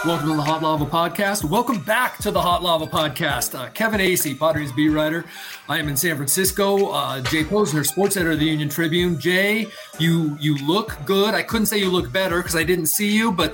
Welcome to the Hot Lava Podcast. Welcome back to the Hot Lava Podcast. Kevin Acee, Padres beat writer. I am in San Francisco. Jay Posner, sports editor of the Union Tribune. Jay, you look good. I couldn't say you look better because I didn't see you, but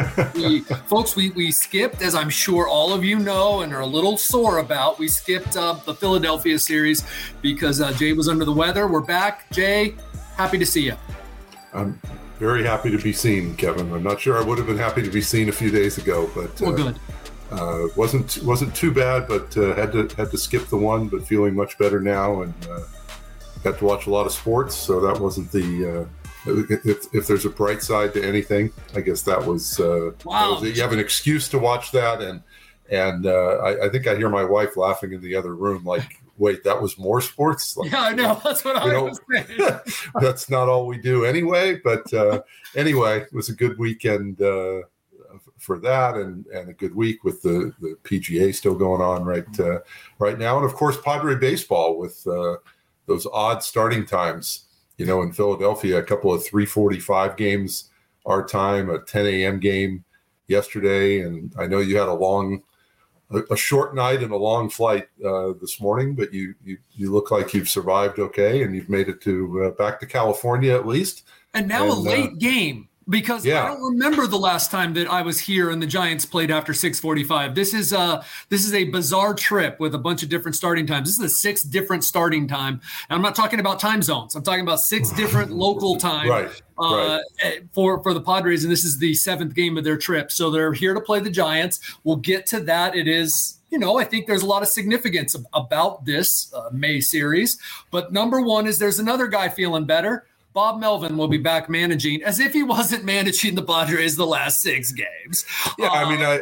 we skipped, as I'm sure all of you know and are a little sore about, we skipped the Philadelphia series because Jay was under the weather. We're back. Jay, happy to see you. I'm very happy to be seen, Kevin. I'm not sure I would have been happy to be seen a few days ago, but good. Wasn't too bad, but had to skip the one. But feeling much better now, and got to watch a lot of sports. So that wasn't the if there's a bright side to anything, I guess that was. Wow! You have an excuse to watch that, and I think I hear my wife laughing in the other room, like, wait, that was more sports? Like, yeah, I know. That's what I was saying. That's not all we do anyway. But anyway, it was a good weekend for that, and a good week with the PGA still going on right now. And, of course, Padre baseball with those odd starting times. You know, in Philadelphia, a couple of 3:45 games our time, a 10 a.m. game yesterday. And I know you had a short night and a long flight this morning, but you look like you've survived okay, and you've made it to back to California at least. And now a late game because I don't remember the last time that I was here and the Giants played after 6:45. This is a bizarre trip with a bunch of different starting times. This is a 6 different starting time. And I'm not talking about time zones. I'm talking about 6 different local time. Right. For the Padres, and this is the 7th game of their trip. So they're here to play the Giants. We'll get to that. It is, I think there's a lot of significance about this May series. But number one is there's another guy feeling better. Bob Melvin will be back managing, as if he wasn't managing the Padres the last 6 games. Yeah,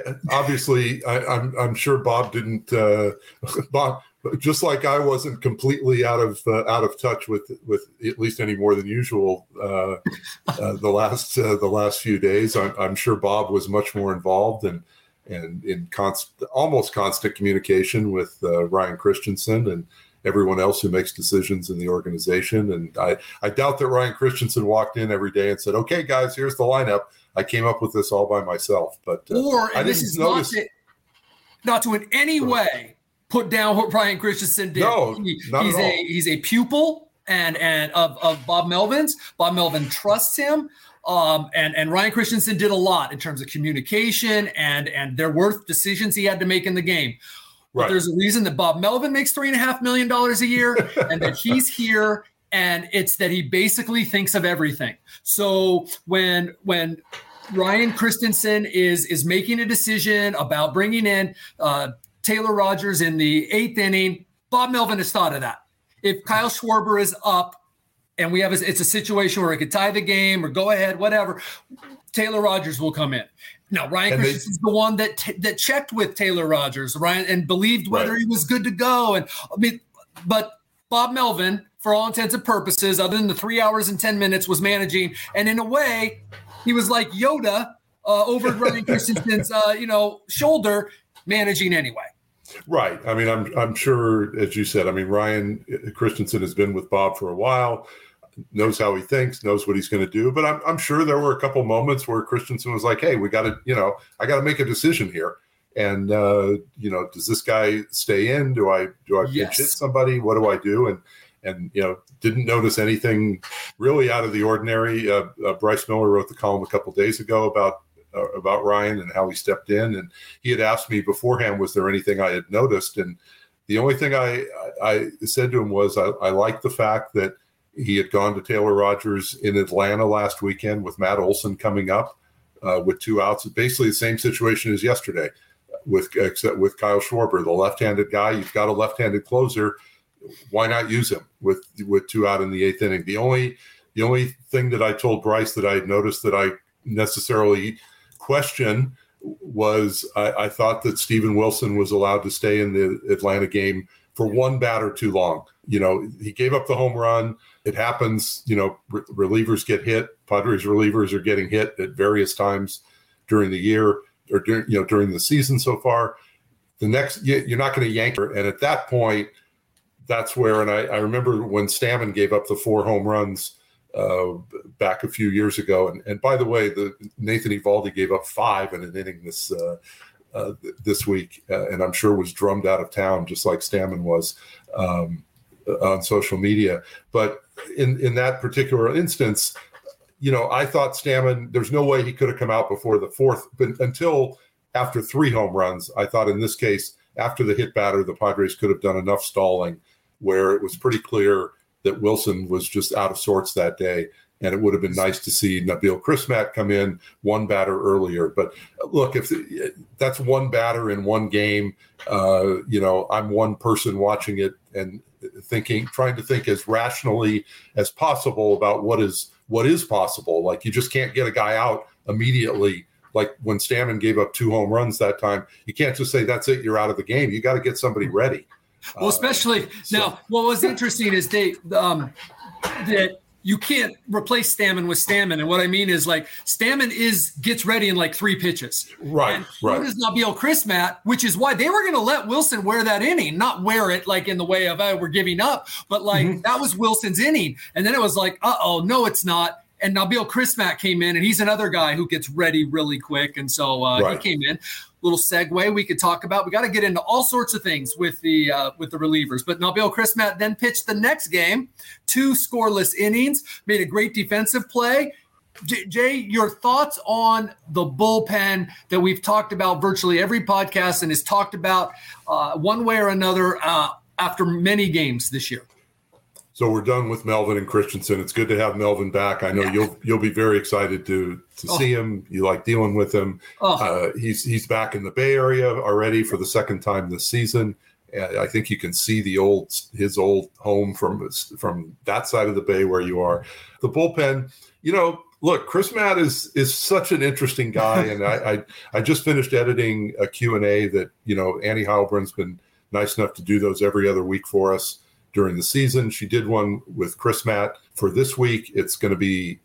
I'm sure Bob didn't. Bob, just like I wasn't completely out of touch with at least any more than usual the last few days. I'm sure Bob was much more involved and in almost constant communication with Ryan Christensen and everyone else who makes decisions in the organization. And I doubt that Ryan Christensen walked in every day and said, "Okay, guys, here's the lineup. I came up with this all by myself." But this is not to in any way put down what Ryan Christensen did. No, not at all. He's a pupil and of Bob Melvin's. Bob Melvin trusts him. And Ryan Christensen did a lot in terms of communication and there were decisions he had to make in the game. But there's a reason that Bob Melvin makes $3.5 million a year and that he's here, and it's that he basically thinks of everything. So when Ryan Christensen is making a decision about bringing in Taylor Rogers in the 8th inning, Bob Melvin has thought of that. If Kyle Schwarber is up and it's a situation where he could tie the game or go ahead, whatever, Taylor Rogers will come in. Now, Ryan Christensen's the one that checked with Taylor Rogers, and believed whether he was good to go. But Bob Melvin, for all intents and purposes, other than the 3 hours and 10 minutes, was managing. And in a way, he was like Yoda over Ryan Christensen's, shoulder, managing anyway. Right. I mean, I'm sure, as you said, Ryan Christensen has been with Bob for a while, knows how he thinks, knows what he's going to do. But I'm sure there were a couple moments where Christensen was like, "Hey, we got to, I got to make a decision here. And, does this guy stay in? Do I pinch hit somebody? What do I do?" And didn't notice anything really out of the ordinary. Bryce Miller wrote the column a couple days ago about Ryan and how he stepped in. And he had asked me beforehand, was there anything I had noticed? And the only thing I said to him was, I like the fact that he had gone to Taylor Rogers in Atlanta last weekend with Matt Olson coming up with 2 outs. Basically the same situation as yesterday, except with Kyle Schwarber, the left-handed guy. You've got a left-handed closer. Why not use him with 2 out in the 8th inning? The only thing that I told Bryce that I had noticed that I necessarily question was I thought that Steven Wilson was allowed to stay in the Atlanta game for one batter too long. He gave up the home run. It happens, relievers get hit. Padres relievers are getting hit at various times during the year or during the season so far. You're not going to yank her. And at that point, that's where, and I remember when Stammen gave up the 4 home runs back a few years ago. And by the way, Nathan Eovaldi gave up 5 in an inning this week, and I'm sure was drummed out of town just like Stammen was on social media. But in that particular instance, I thought Stammen, there's no way he could have come out before the 4th, but until after 3 home runs. I thought in this case, after the hit batter, the Padres could have done enough stalling where it was pretty clear that Wilson was just out of sorts that day. And it would have been nice to see Nabil Crismatt come in 1 batter earlier. But look, if that's 1 batter in 1 game, I'm one person watching it and trying to think as rationally as possible about what is possible. Like, you just can't get a guy out immediately. Like when Stammen gave up 2 home runs that time, you can't just say, that's it, you're out of the game. You got to get somebody ready. Well, especially now, what was interesting is that you can't replace Stammen with Stammen. And what I mean is, like, Stammen gets ready in like 3 pitches. Right, and right. Does Nabil Crismatt, which is why they were going to let Wilson wear that inning, not wear it like in the way of, we're giving up, but like that was Wilson's inning. And then it was like, no, it's not. And Nabil Crismatt came in, and he's another guy who gets ready really quick. And so He came in. Little segue we could talk about. We got to get into all sorts of things with the relievers. But Nabil Crismatt then pitched the next game, 2 scoreless innings, made a great defensive play. Jay, your thoughts on the bullpen that we've talked about virtually every podcast and is talked about one way or another after many games this year? So we're done with Melvin and Christensen. It's good to have Melvin back. I know you'll be very excited to see him. You like dealing with him. He's back in the Bay Area already for the 2nd time this season. And I think you can see his old home from that side of the Bay where you are. The bullpen, look, Crismatt is such an interesting guy, and I just finished editing a Q&A that Annie Heilbrun's been nice enough to do those every other week for us during the season. She did one with Crismatt for this week. It's going to be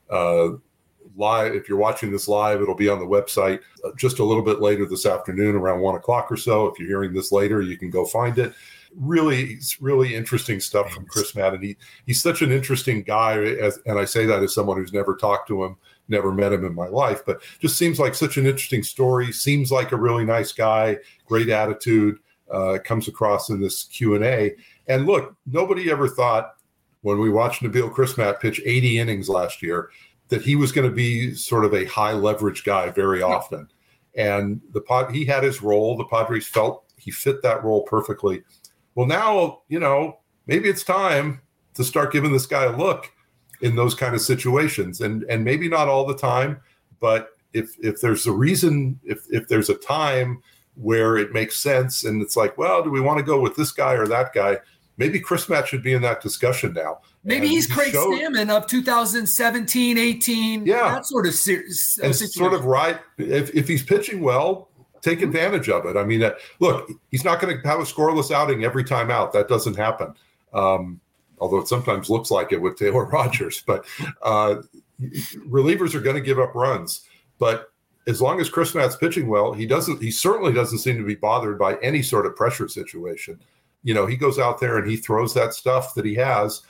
live. If you're watching this live, it'll be on the website just a little bit later this afternoon, around 1 o'clock or so. If you're hearing this later, you can go find it. Really interesting stuff from Crismatt. And he's such an interesting guy. And I say that as someone who's never talked to him, never met him in my life, but just seems like such an interesting story. Seems like a really nice guy, great attitude, comes across in this Q&A. And look, nobody ever thought when we watched Nabil Crismatt pitch 80 innings last year that he was going to be sort of a high leverage guy very often. And he had his role. The Padres felt he fit that role perfectly. Well, now, maybe it's time to start giving this guy a look in those kind of situations. And maybe not all the time, but if there's a reason, if there's a time where it makes sense and it's like, well, do we want to go with this guy or that guy? Maybe Crismatt should be in that discussion now. Maybe he's Craig Stammen of 2017, 18, that sort of situation. And sort of right. If he's pitching well, take advantage of it. I mean, look, he's not going to have a scoreless outing every time out. That doesn't happen. Although it sometimes looks like it with Taylor Rogers. But relievers are going to give up runs. But as long as Crismatt's pitching well, he certainly doesn't seem to be bothered by any sort of pressure situation. He goes out there and he throws that stuff that he has.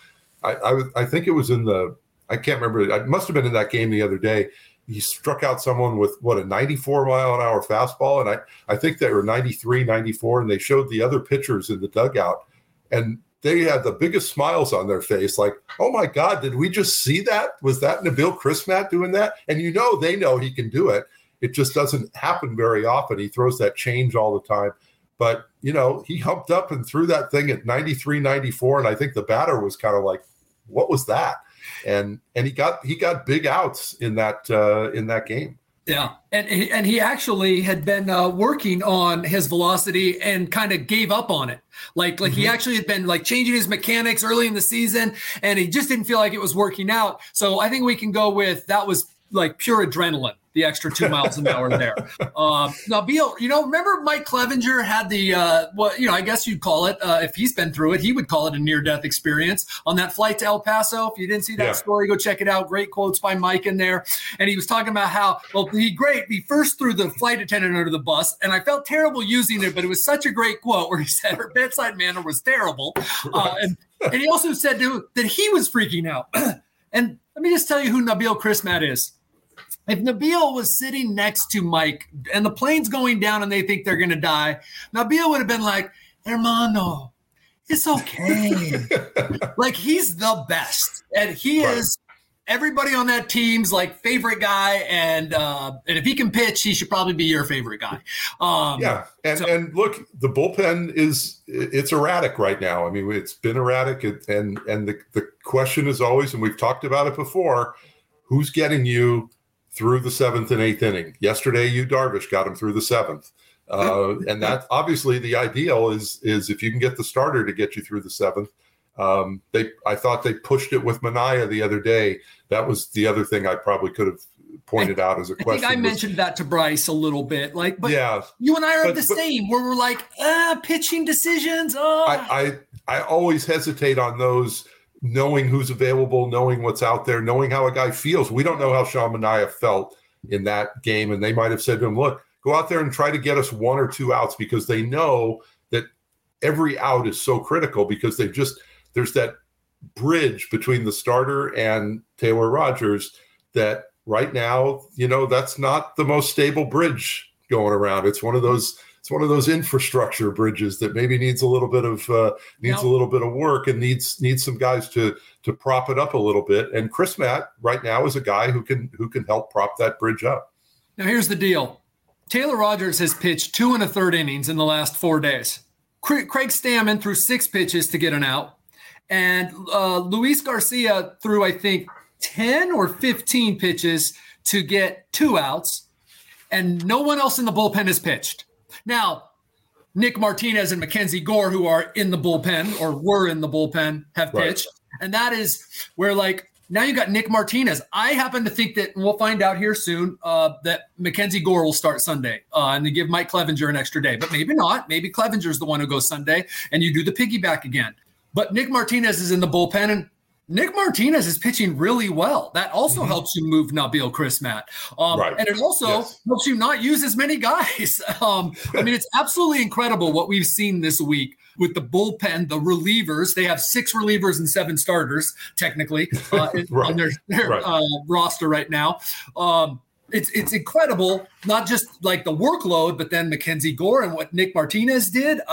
I think it was I can't remember. It must have been in that game the other day. He struck out someone with a 94 mile an hour fastball. And I think they were 93, 94. And they showed the other pitchers in the dugout and they had the biggest smiles on their face. Like, oh my God, did we just see that? Was that Nabil Crismatt doing that? And they know he can do it. It just doesn't happen very often. He throws that change all the time. But, he humped up and threw that thing at 93, 94. And I think the batter was kind of like, what was that? And he got big outs in that game. Yeah. And he actually had been working on his velocity and kind of gave up on it. Like he actually had been like changing his mechanics early in the season and he just didn't feel like it was working out. So I think we can go with that was like pure adrenaline. The extra 2 miles an hour there. Nabil, remember Mike Clevenger had the, I guess you'd call it, if he's been through it, he would call it a near-death experience on that flight to El Paso. If you didn't see that story, go check it out. Great quotes by Mike in there. And he was talking about how, he first threw the flight attendant under the bus, and I felt terrible using it, but it was such a great quote where he said her bedside manner was terrible. And he also said that he was freaking out. And Let me just tell you who Nabil Crismat is. If Nabil was sitting next to Mike and the plane's going down and they think they're going to die, Nabil would have been like, hermano, it's okay. Like, he's the best. And he is everybody on that team's like favorite guy. And if he can pitch, he should probably be your favorite guy. And look, the bullpen it's erratic right now. I mean, it's been erratic. And the question is always, and we've talked about it before, who's getting you through the 7th and 8th inning? Yesterday, Yu Darvish got him through the 7th. And that obviously the ideal is if you can get the starter to get you through the 7th. I thought they pushed it with Minaya the other day. That was the other thing I probably could have pointed out as a question. I think I mentioned that to Bryce a little bit. Yeah, you and I are the same, where we're like, pitching decisions. I always hesitate on those, knowing who's available, knowing what's out there, knowing how a guy feels. We don't know how Sean Minaya felt in that game, and they might have said to him, look, go out there and try to get us 1 or 2 outs, because they know that every out is so critical, because there's that bridge between the starter and Taylor Rogers that right now, that's not the most stable bridge going around. It's one of those infrastructure bridges that maybe needs a little bit of work and needs some guys to prop it up a little bit. And Crismat right now is a guy who can help prop that bridge up. Now here's the deal. Taylor Rogers has pitched 2 1/3 innings in the last 4 days. Craig Stammen threw 6 pitches to get an out. And Luis Garcia threw, I think, 10 or 15 pitches to get 2 outs. And no one else in the bullpen has pitched. Now, Nick Martinez and Mackenzie Gore, who are in the bullpen or were in the bullpen, have pitched. And that is where, now you got Nick Martinez. I happen to think that, and we'll find out here soon, that Mackenzie Gore will start Sunday and they give Mike Clevenger an extra day. But maybe not. Maybe Clevenger's the one who goes Sunday and you do the piggyback again. But Nick Martinez is in the bullpen, and Nick Martinez is pitching really well. That also helps you move Nabil Crismat. And it also helps you not use as many guys. It's absolutely incredible what we've seen this week with the bullpen, the relievers. They have 6 relievers and 7 starters, technically, on their roster right now. It's incredible, not just like the workload, but then Mackenzie Gore and what Nick Martinez did.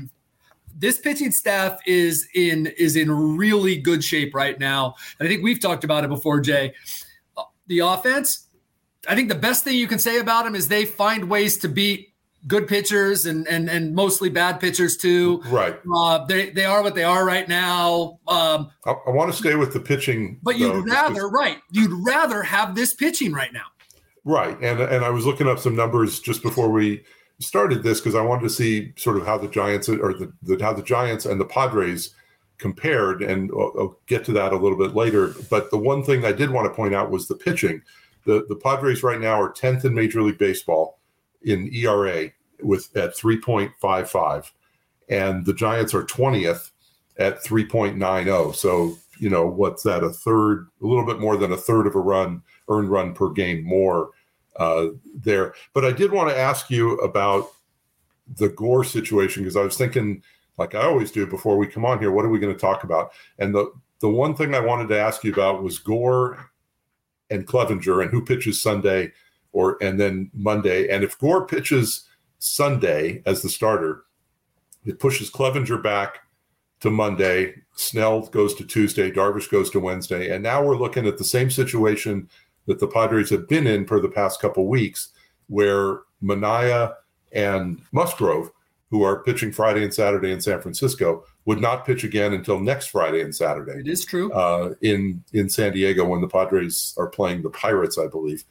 This pitching staff is in really good shape right now. And I think we've talked about it before, Jay. The offense, I think the best thing you can say about them is they find ways to beat good pitchers and mostly bad pitchers too. Right. They are what they are right now. I want to stay with the pitching. But you'd rather have this pitching right now. Right. And I was looking up some numbers just before we started this, because I wanted to see sort of how the Giants how the Giants and the Padres compared, and I'll get to that a little bit later. But the one thing I did want to point out was the pitching. The Padres right now are 10th in Major League Baseball in ERA at 3.55, and the Giants are 20th at 3.90. So, what's that? A little bit more than a third of a earned run per game more there. But I did want to ask you about the Gore situation, because I was thinking, like I always do before we come on here, what are we going to talk about? And the one thing I wanted to ask you about was Gore and Clevenger and who pitches Sunday and then Monday. And if Gore pitches Sunday as the starter, it pushes Clevenger back to Monday, Snell goes to Tuesday, Darvish goes to Wednesday. And now we're looking at the same situation that the Padres have been in for the past couple weeks, where Minaya and Musgrove, who are pitching Friday and Saturday in San Francisco, would not pitch again until next Friday and Saturday. It is true. In San Diego, when the Padres are playing the Pirates, I believe,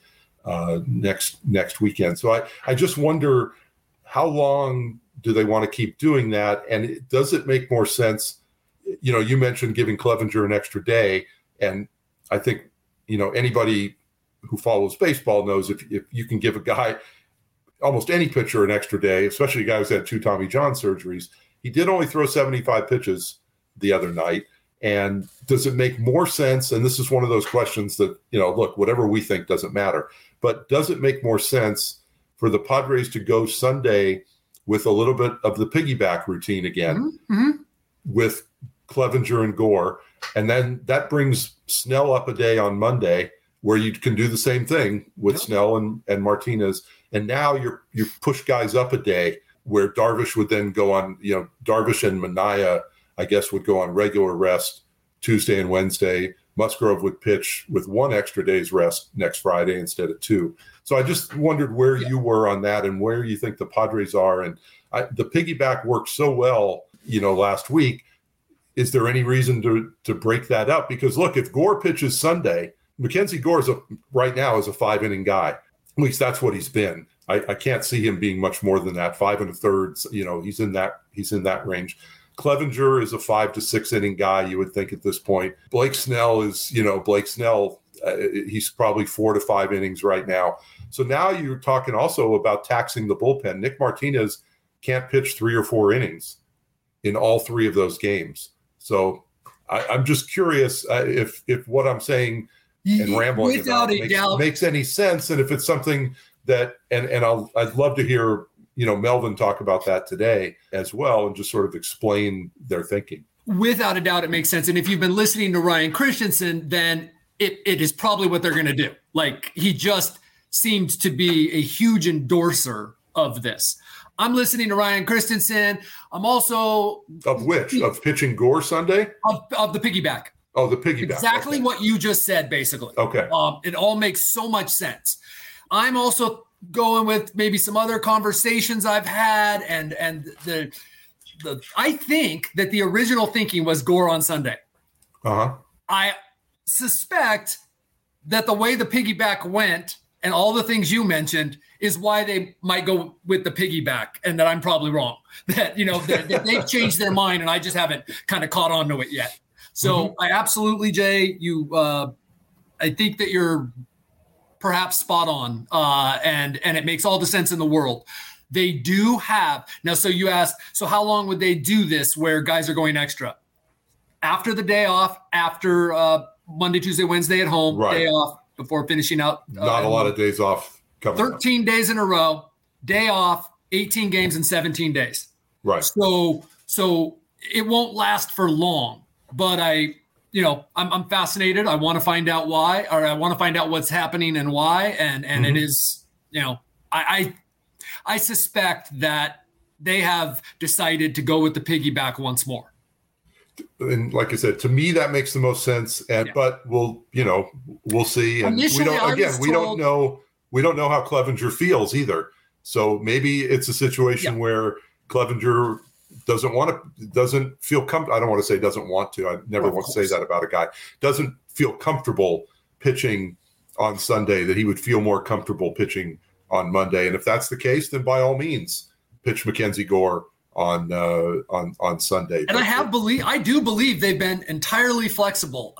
next weekend. So I just wonder, how long do they want to keep doing that? And does it make more sense? You mentioned giving Clevenger an extra day, and I think, anybody who follows baseball knows if you can give a guy, almost any pitcher, an extra day, especially a guy who's had 2 Tommy John surgeries. He did only throw 75 pitches the other night. And does it make more sense? And this is one of those questions that, look, whatever we think doesn't matter. But does it make more sense for the Padres to go Sunday with a little bit of the piggyback routine again with Clevenger and Gore? And then that brings Snell up a day on Monday, where you can do the same thing with Snell and Martinez. And now you push guys up a day, where Darvish would then go on, Darvish and Minaya, I guess, would go on regular rest Tuesday and Wednesday. Musgrove would pitch with 1 extra day's rest next Friday instead of 2. So I just wondered where you were on that and where you think the Padres are. And the piggyback worked so well, last week. Is there any reason to break that up? Because look, if Gore pitches Sunday, Mackenzie Gore right now is a 5-inning guy. At least that's what he's been. I can't see him being much more than that. 5 1/3. He's in that range. Clevenger is a 5 to 6 inning guy, you would think at this point. Blake Snell is, he's probably 4 to 5 innings right now. So now you're talking also about taxing the bullpen. Nick Martinez can't pitch 3 or 4 innings in all 3 of those games. So I'm just curious if what I'm saying and rambling about makes any sense, and if it's something that, and I'd love to hear Melvin talk about that today as well, and just sort of explain their thinking. Without a doubt, it makes sense. And if you've been listening to Ryan Christensen, then it is probably what they're going to do. Like, he just seems to be a huge endorser of this. I'm listening to Ryan Christensen. I'm also of pitching Gore Sunday of the piggyback. Oh, the piggyback. Exactly what you just said, basically. Okay. It all makes so much sense. I'm also going with maybe some other conversations I've had, and the I think that the original thinking was Gore on Sunday. I suspect that the way the piggyback went and all the things you mentioned is why they might go with the piggyback, and that I'm probably wrong. That that they've changed their mind, and I just haven't kind of caught on to it yet. So I absolutely, Jay, I think that you're perhaps spot on, and it makes all the sense in the world. They do have now. So you asked, so how long would they do this where guys are going extra? After the day off, after Monday, Tuesday, Wednesday at home, right. Day off before finishing out. Not a lot of days off. 13 days in a row, day off, 18 games in 17 days. Right. So it won't last for long, but I'm fascinated. I want to find out why, or I want to find out what's happening and why. And it is, I suspect that they have decided to go with the piggyback once more. And like I said, to me, that makes the most sense. But we'll see. And we don't know how Clevenger feels either. So maybe it's a situation where Clevenger doesn't feel comfortable. I don't want to say doesn't want to. I never want to say that about a guy. Doesn't feel comfortable pitching on Sunday, that he would feel more comfortable pitching on Monday. And if that's the case, then by all means, pitch Mackenzie Gore on Sunday. And I do believe they've been entirely flexible.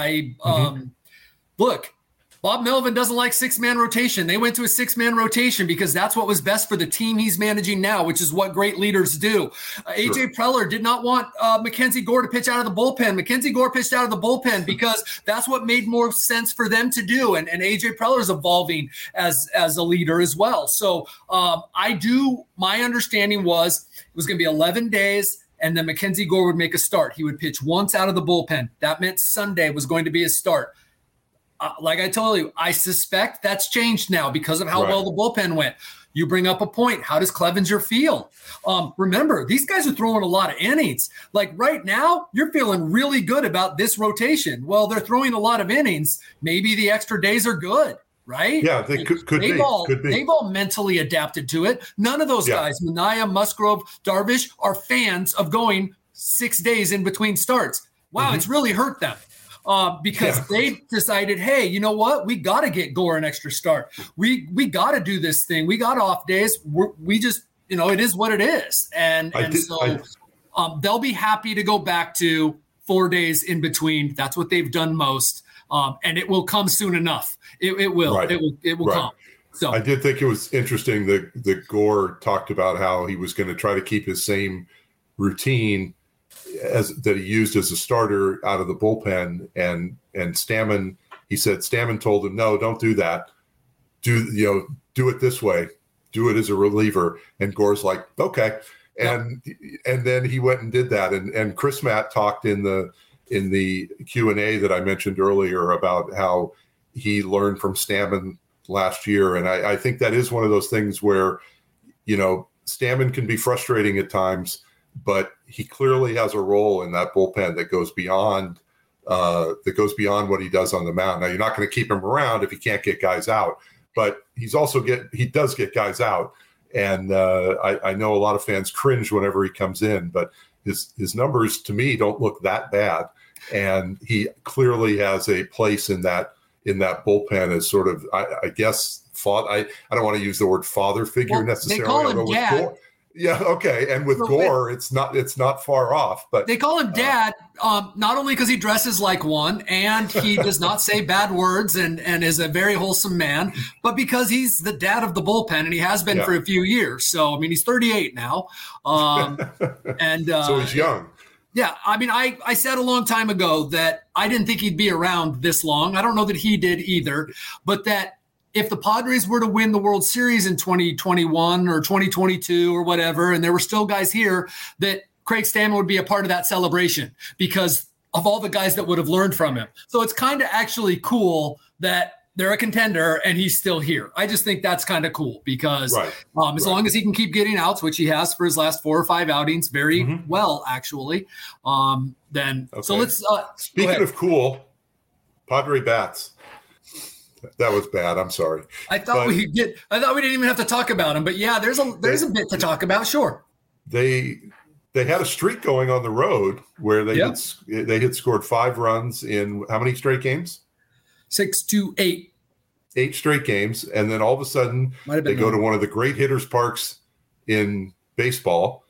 Look, Bob Melvin doesn't like 6-man rotation. They went to a 6-man rotation because that's what was best for the team he's managing now, which is what great leaders do. AJ Preller did not want Mackenzie Gore to pitch out of the bullpen. Mackenzie Gore pitched out of the bullpen because that's what made more sense for them to do. And AJ Preller is evolving as a leader as well. So my understanding was it was going to be 11 days. And then Mackenzie Gore would make a start. He would pitch once out of the bullpen. That meant Sunday was going to be his start. Like I told you, I suspect that's changed now because of how well the bullpen went. You bring up a point. How does Clevenger feel? Remember, these guys are throwing a lot of innings. Like right now, you're feeling really good about this rotation. Well, they're throwing a lot of innings. Maybe the extra days are good, right? Yeah, they could be. They've all mentally adapted to it. None of those guys, Minaya, Musgrove, Darvish, are fans of going 6 days in between starts. Wow, it's really hurt them. Because they decided, hey, you know what? We got to get Gore an extra start. We got to do this thing. We got off days. We just, it is what it is. And they'll be happy to go back to 4 days in between. That's what they've done most. And it will come soon enough. It will. Right. It will come. So I did think it was interesting that Gore talked about how he was going to try to keep his same routine that he used as a starter out of the bullpen, and Stammen, he said Stammen told him, no, don't do that. Do it this way. Do it as a reliever. And Gore's like, okay. And then he went and did that. And Chris Matt talked in the in the Q&A that I mentioned earlier about how he learned from Stammen last year. And I think that is one of those things where, Stammen can be frustrating at times, but he clearly has a role in that bullpen that goes beyond what he does on the mound. Now, you're not going to keep him around if he can't get guys out, but he does get guys out. And I know a lot of fans cringe whenever he comes in, but his numbers to me don't look that bad. And he clearly has a place in that bullpen as sort of, I guess, I don't want to use the word father figure necessarily. They call him dad. Yeah. Okay. And with Gore, it's not far off, but they call him dad, not only because he dresses like one and he does not say bad words and is a very wholesome man, but because he's the dad of the bullpen and he has been for a few years. So, I mean, he's 38 now. And so he's young. Yeah. I mean, I said a long time ago that I didn't think he'd be around this long. I don't know that he did either, but that if the Padres were to win the World Series in 2021 or 2022 or whatever, and there were still guys here, that Craig Stammen would be a part of that celebration because of all the guys that would have learned from him. So it's kind of actually cool that they're a contender and he's still here. I just think that's kind of cool because as long as he can keep getting outs, which he has for his last 4 or 5 outings very well, actually, then okay. So let's speaking of cool, Padre bats. That was bad. I'm sorry. I thought we didn't even have to talk about him, but yeah, there's a bit to talk about. Sure. They had a streak going on the road where they had scored 5 runs in how many straight games? 6 to 8. 8 straight games, and then all of a sudden they go to one of the great hitters' parks in baseball,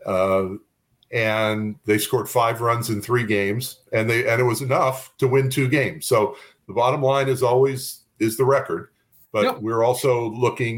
and they scored 5 runs in 3 games, and it was enough to win 2 games. So the bottom line is the record, but we're also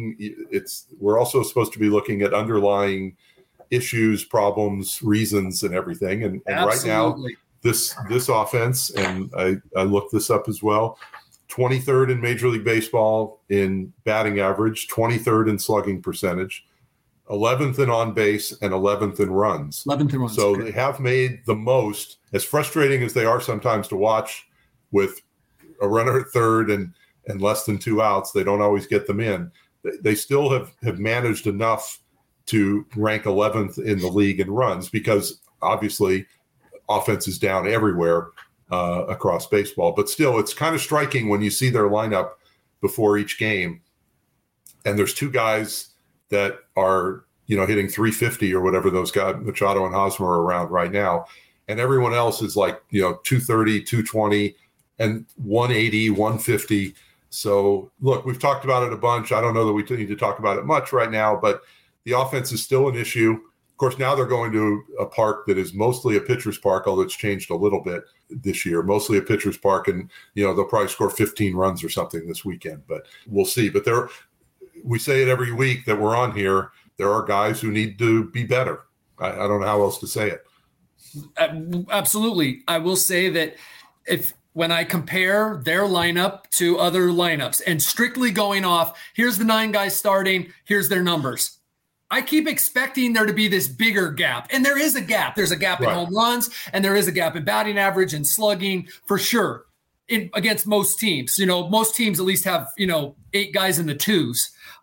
supposed to be looking at underlying issues, problems, reasons, and everything. And right now, this offense, and I looked this up as well, 23rd in Major League Baseball in batting average, 23rd in slugging percentage, 11th in on base, and 11th in runs. 11th in runs. So they have made the most, as frustrating as they are sometimes to watch with a runner at third and less than 2 outs. They don't always get them in. They still have managed enough to rank 11th in the league in runs because obviously offense is down everywhere across baseball. But still, it's kind of striking when you see their lineup before each game, and there's 2 guys that are hitting 350 or whatever those guys, Machado and Hosmer, are around right now, and everyone else is like 230, 220. And 180, 150. So, look, we've talked about it a bunch. I don't know that we need to talk about it much right now, but the offense is still an issue. Of course, now they're going to a park that is mostly a pitcher's park, although it's changed a little bit this year. Mostly a pitcher's park, and they'll probably score 15 runs or something this weekend, but we'll see. But we say it every week that we're on here. There are guys who need to be better. I don't know how else to say it. Absolutely. I will say that when I compare their lineup to other lineups and strictly going off, here's the 9 guys starting, here's their numbers. I keep expecting there to be this bigger gap. And there is a gap. There's a gap in home runs, and there is a gap in batting average and slugging for sure against most teams. Most teams at least have, 8 guys in the 2s.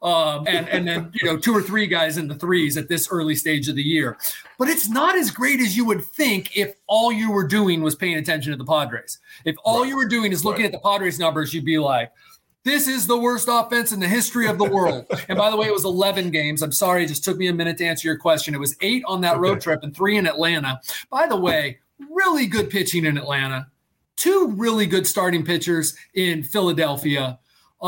And then 2 or 3 guys in the 3s at this early stage of the year. But it's not as great as you would think if all you were doing was paying attention to the Padres. If all you were doing is looking at the Padres numbers, you'd be like, this is the worst offense in the history of the world. And by the way, it was 11 games. I'm sorry, it just took me a minute to answer your question. It was 8 on that road trip and 3 in Atlanta. By the way, really good pitching in Atlanta. 2 really good starting pitchers in Philadelphia.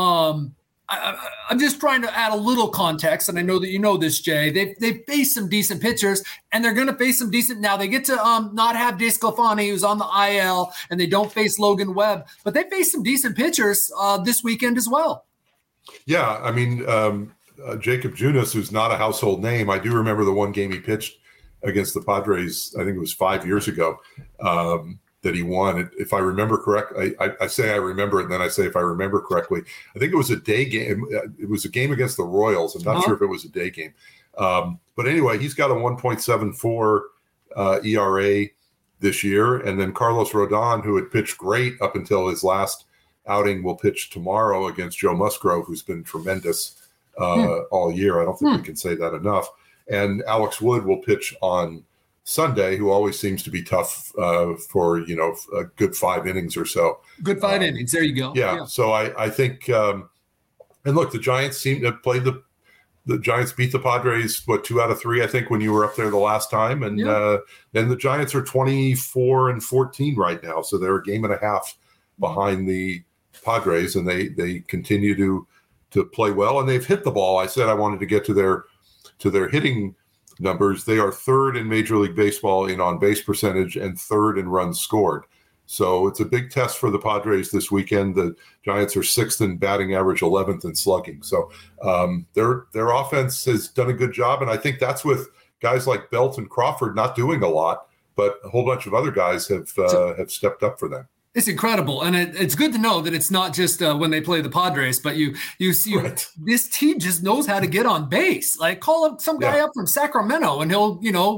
I'm just trying to add a little context, and I know that you know this, Jay. They've faced some decent pitchers, and they're going to face some decent. Now they get to not have DeSclafani, who's on the IL, and they don't face Logan Webb, but they face some decent pitchers this weekend as well. Yeah, I mean, Jacob Junis, who's not a household name, I do remember the one game he pitched against the Padres. I think it was 5 years ago. That he won. If I remember correctly, I say I remember it, and then I say if I remember correctly, I think it was a day game. It was a game against the Royals. I'm not sure if it was a day game. But anyway, he's got a 1.74 ERA. this year. And then Carlos Rodon, who had pitched great up until his last outing, will pitch tomorrow against Joe Musgrove, who's been tremendous all year. I don't think we can say that enough. And Alex Wood will pitch on Sunday, who always seems to be tough for, a good 5 innings or so. Good 5 innings. There you go. Yeah. So I think, and look, the Giants seem to play the Giants beat the Padres, 2 out of 3, I think, when you were up there the last time. And then the Giants are 24-14 right now. So they're a game and a half behind the Padres, and they continue to play well, and they've hit the ball. I said I wanted to get to their hitting numbers. They are 3rd in Major League Baseball in on-base percentage and 3rd in runs scored. So it's a big test for the Padres this weekend. The Giants are 6th in batting average, 11th in slugging. So their offense has done a good job, and I think that's with guys like Belt and Crawford not doing a lot, but a whole bunch of other guys have stepped up for them. It's incredible, and it's good to know that it's not just when they play the Padres, but you see right. This team just knows how to get on base. Like, call up some guy up from Sacramento, and he'll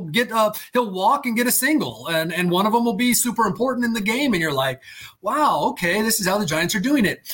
walk and get a single, and one of them will be super important in the game, and you're like, wow, okay, this is how the Giants are doing it.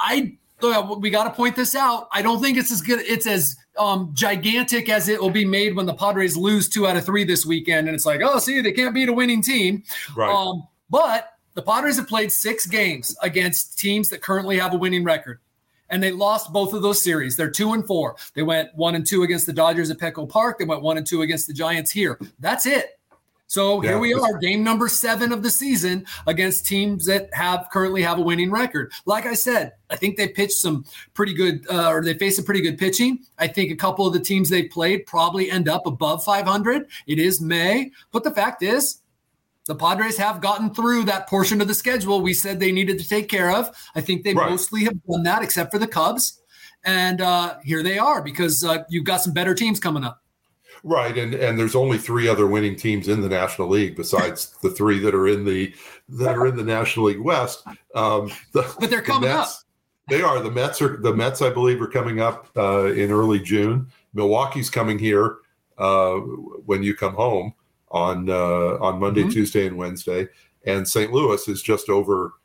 We got to point this out. I don't think it's as good. It's as gigantic as it will be made when the Padres lose 2 out of 3 this weekend, and it's like, oh, see, they can't beat a winning team, right? But the Padres have played 6 games against teams that currently have a winning record, and they lost both of those series. They're 2-4. They went 1-2 against the Dodgers at Petco Park. They went 1-2 against the Giants here. That's it. So here we are, game number 7 of the season against teams that currently have a winning record. Like I said, I think they pitched some pretty good, or they faced some pretty good pitching. I think a couple of the teams they played probably end up above 500. It is May, but the fact is, the Padres have gotten through that portion of the schedule we said they needed to take care of. I think they mostly have done that, except for the Cubs. And here they are, because you've got some better teams coming up. Right, and there's only 3 other winning teams in the National League besides the 3 that are in the National League West. But they're coming up. They are. The Mets, I believe, are coming up in early June. Milwaukee's coming here when you come home on Monday, Tuesday, and Wednesday, and St. Louis is just over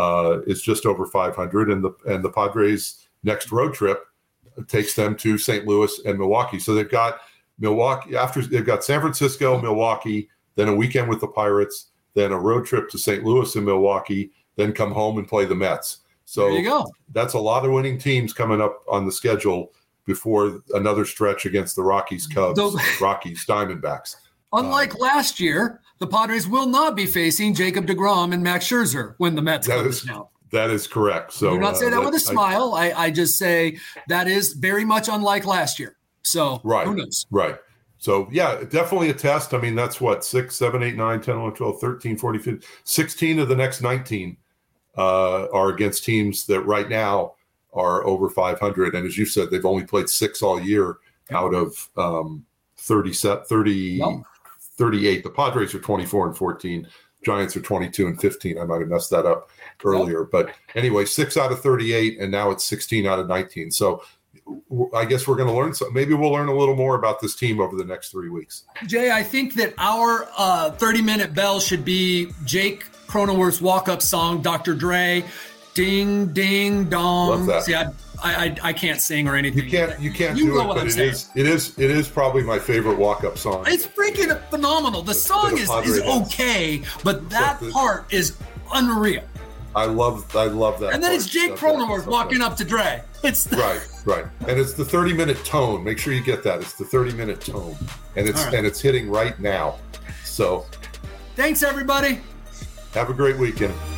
500, and the Padres' next road trip takes them to St. Louis and Milwaukee. So they've got Milwaukee after they've got San Francisco, Milwaukee, then a weekend with the Pirates, then a road trip to St. Louis and Milwaukee, then come home and play the Mets. So there you go. That's a lot of winning teams coming up on the schedule before another stretch against the Rockies, Cubs, Rockies, Diamondbacks. Unlike last year, the Padres will not be facing Jacob deGrom and Max Scherzer when the Mets come down. That is correct. So I do not say that with a smile. I just say that is very much unlike last year. So who knows? Right. So, yeah, definitely a test. I mean, that's what, 6, 7, 8, 9, 10, 11, 12, 13, 14, 15, 16 of the next 19 are against teams that right now are over 500. And as you said, they've only played 6 all year out of 38. The Padres are 24-14. Giants are 22-15. I might have messed that up earlier. But anyway, 6 out of 38, and now it's 16 out of 19. So I guess we're going to learn something. Maybe we'll learn a little more about this team over the next 3 weeks. Jay, I think that our 30-minute bell should be Jake Cronenworth's walk-up song, Dr. Dre, Ding, Ding, Dong. Love that. See, I can't sing or anything. You can't do it, but it is probably my favorite walk-up song. It's freaking phenomenal. The song is okay, but that part is unreal. I love that. And then it's Jake Cronenworth walking up to Dre. It's right, and it's the 30-minute tone. Make sure you get that. It's the 30-minute tone, and it's hitting right now. So, thanks everybody. Have a great weekend.